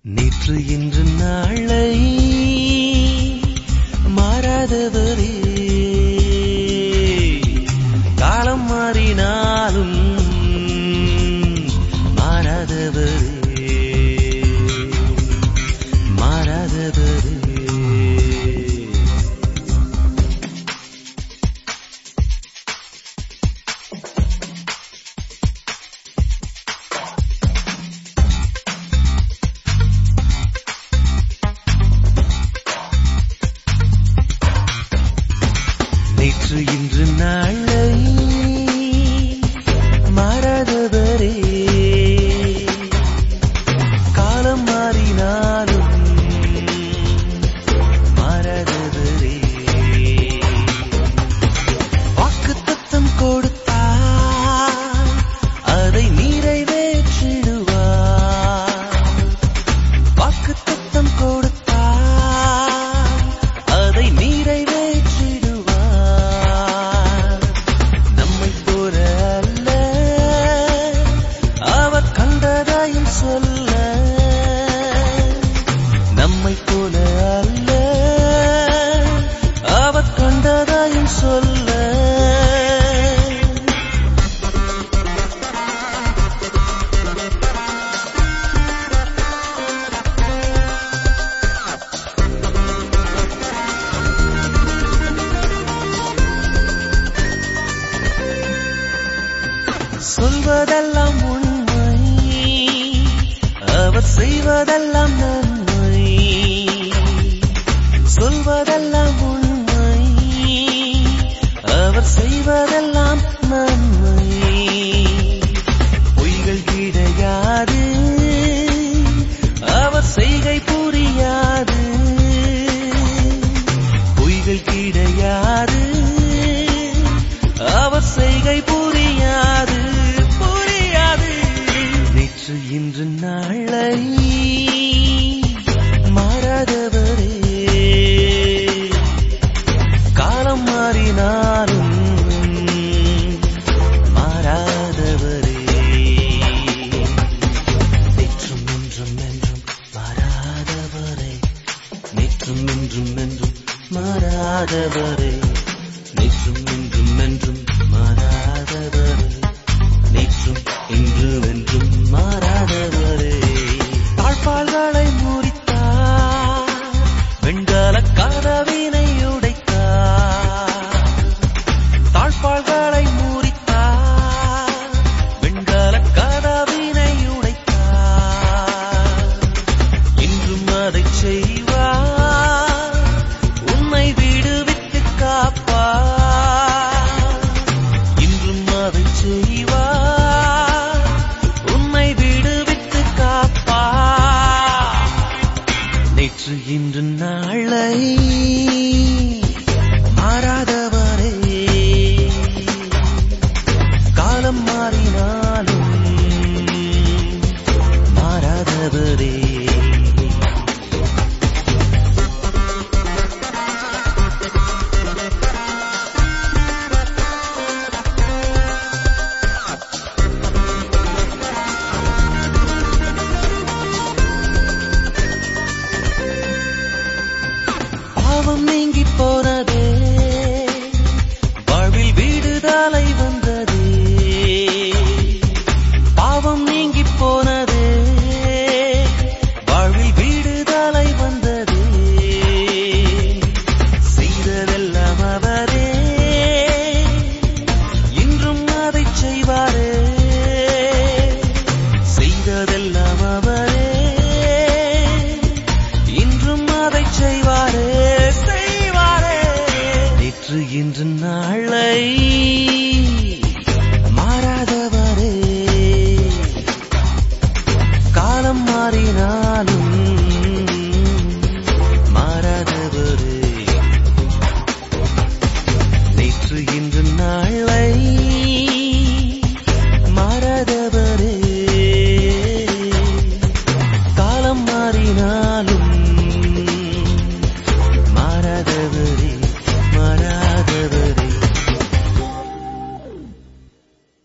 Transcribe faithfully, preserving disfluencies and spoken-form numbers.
நேற்று இன்று நாளை மாறாதவரே, காலம் மாறினாலும் மாறாதவரே, மாறாதவரே. நேற்று இன்று நாளை மாறாதவரே, காலம் மாறினாலும் மாறாதவரே. வாக்குத்தத்தம் கொடுத்தார், அதை நிறைவேற்றிடுவார். வாக்குத்தத்தம் கொடுத்தார், அதை நிறைவேற்றிடுவார். சொல்ல நம்மை போல அல்ல, அவர் கண்டதாயும் சொல்ல. சொல்வதெல்லாம் உண்மை, அவர் செய்வதெல்லாம் நன்மை. சொல்வதெல்லாம் உண்மை, அவர் செய்வதெல்லாம் நன்மை. பொய்கள் கிடையாது, அவர் செய்கை புரியாது. பொய்கள் கிடையாது, அவர் செய்கை புரியாது, புரியாது. நேற்று இன்று நாளை மாறாதவரே, காலம் மாறினாலும் மாறாதவரே. நேற்றும் இன்றும் என்றும் மாறாதவரே, நேற்றும் இன்றும் என்றும் மாறாதவரே, நேற்றும் இன்றும் என்றும் மாறாதவரே, நேற்றும் இன்றும் என்றும் மாறாதவரே. தாழ்பாள்களை முறித்தார், வெண்கல கதவினை உடைத்தார். தாழ்பாள்களை முறித்தார், வெண்கல கதவினை உடைத்தார். இன்றும் அதை செய்வார், உன்னை விடுவித்து காப்பார். இன்றும் அதை செய்வார், உன்னை விடுவித்து காப்பார். நேற்று இன்று நாளை மாறாதவரே, காலம் மாறினாலும் மாறாதவரே. பாவம் நீங்கி போனதே, வாழ்வில் விடுதலை வந்ததே. பாவம் நீங்கி போனதே, வாழ்வில் விடுதலை வந்ததே. செய்ததெல்லாம் அவரே, இன்றும் அதை செய்வாரே. செய்ததெல்லாம் அவரே, இன்றும் அதை செய்வாரே, செய்வாரே. நேற்று இன்று நாளை மாறாதவரே, காலம் மாறினாலும் மாறாதவரே. நேற்று இன்று நாளை மாறாதவரே.